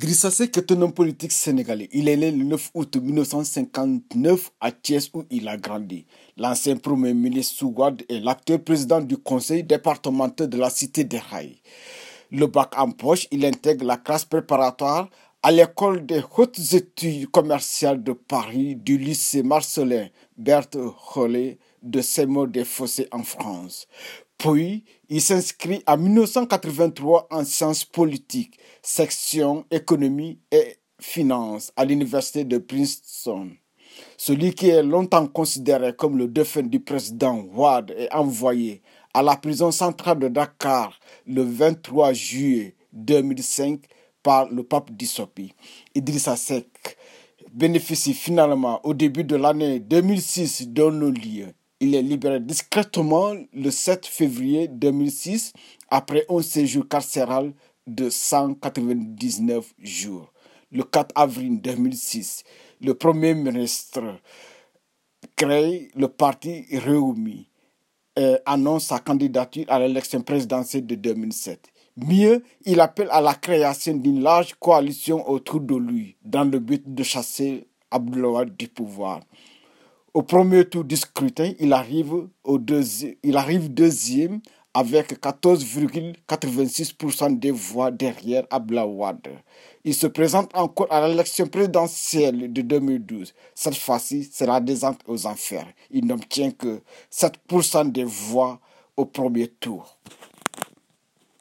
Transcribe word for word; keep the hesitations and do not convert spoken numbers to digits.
Idrissa Seck est un homme politique sénégalais. Il est né le neuf août mille neuf cent cinquante-neuf à Thiès où il a grandi. L'ancien premier ministre Sous Wade est l'actuel président du conseil départemental de la Cité des Rails. Le bac en poche, il intègre la classe préparatoire à l'école des hautes études commerciales de Paris du lycée Marcellin Berthe Rollet de Saint-Maur-des-Fossés en France. Puis, il s'inscrit en mille neuf cent quatre-vingt-trois en sciences politiques, section économie et finances à l'université de Princeton. Celui qui est longtemps considéré comme le défunt du président Wade est envoyé à la prison centrale de Dakar le vingt-trois juillet deux mille cinq par le pape Dissopi. Idrissa Seck bénéficie finalement au début de l'année deux mille six d'un non-lieu. Il est libéré discrètement le sept février deux mille six après un séjour carcéral de cent quatre-vingt-dix-neuf jours. Le quatre avril deux mille six, le Premier ministre crée le parti Rewmi et annonce sa candidature à l'élection présidentielle de deux mille sept. Mieux, il appelle à la création d'une large coalition autour de lui dans le but de chasser Abdoulaye Wade du pouvoir. Au premier tour du scrutin, il arrive, au deuxi- il arrive deuxième avec quatorze virgule quatre-vingt-six pour cent des voix derrière Abdoulaye Wade. Il se présente encore à l'élection présidentielle de deux mille douze. Cette fois-ci, c'est la descente aux enfers. Il n'obtient que sept pour cent des voix au premier tour.